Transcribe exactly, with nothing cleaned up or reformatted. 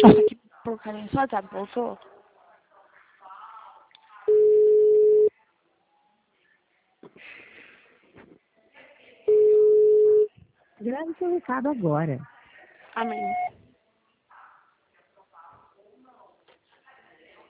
Nossa, que porcaria. Só WhatsApp voltou? Grave seu recado agora. Amém.